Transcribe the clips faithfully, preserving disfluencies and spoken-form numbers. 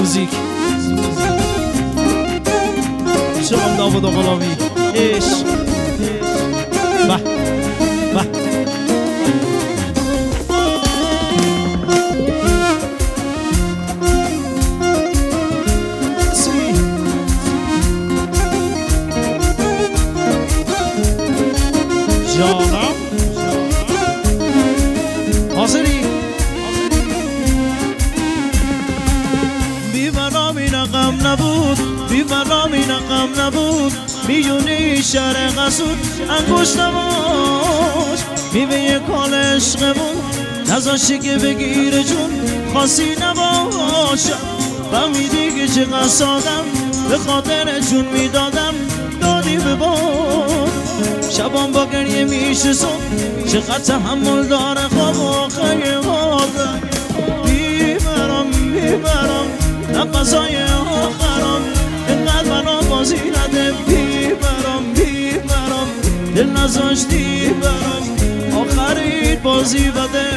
موزیک شام داوود غلامی عشق به به جانم حاضری بیورام این غم نبود بیورام این غم نبود میونی شهر قصود انگوش نباش میوه کال عشقمون نذاشتی که بگیره جون خاصی نباشم فهمیدی که چقدر سادم به خاطر جون میدادم دادی به باد شبان با گریه میشه صبح چقدر تحمل داره خواب آخر آدم بیبرم بیبرم نفسای آخرم اینقدر منو بازی نده بیبرم بیبرم دل نذاشتی برم آخری بازی بده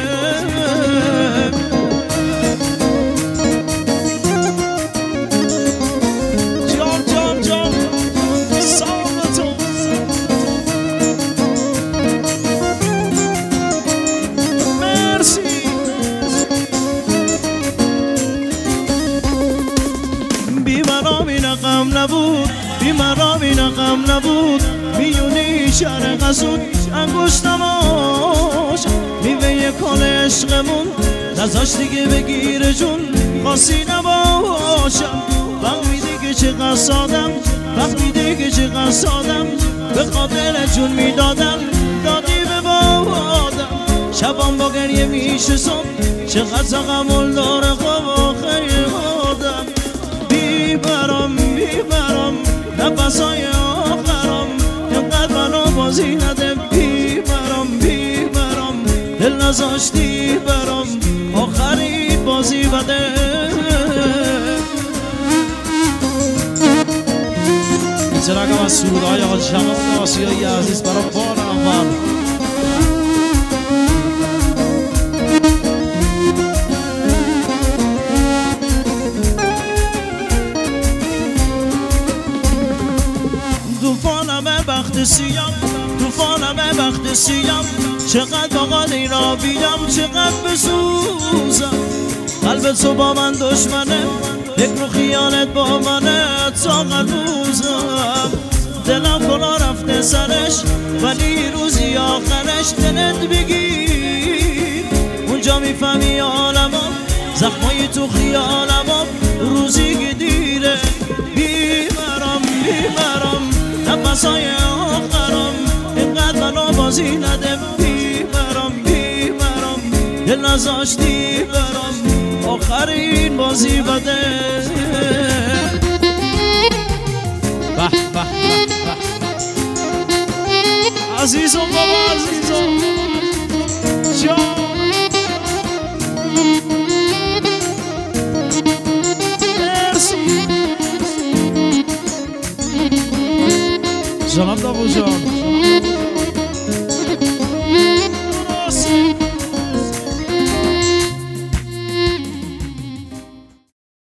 غم نبود بیمارام این غم نبود میونی شهر قصود انگوش نماش میوه کال عشقمون نذاشتی که بگیره جون خاصی نباشم فهمیدی که چقدر سادم فهمیدی که چقدر سادم به خاطر جون میدادم دادی به بادم شبان با گریه میشه صبح چقدر تحمل داره خواب آخر آدم بیبرم بیبرم نفسای آخرم اینقدر منو بازی نده بیبرم بیبرم دل نذاشتی برم آخری بازی بده این چراغم از سرودهای آقا شمال آسیایی عزیز برای بار اول توفانم بخت سیام توفانم بخت سیام چقدر باقال اینا بیام چقدر بسوزم قلب تو با من دشمنه فکر و خیانت با منه تا قلوزم دلم کلا رفته سرش ولی روزی آخرش دلت بگیر اونجا میفهمی عالمم زخمای تو خیالمم روزی که دیره بیمرم بیمرم نفسای آخرم اینقدر منو بازی نده بیمرم بیمرم دل نذاشتی برم آخرین بازی بده به به به عزیزم بابا عزیزم جان مرسی جناب داوود جان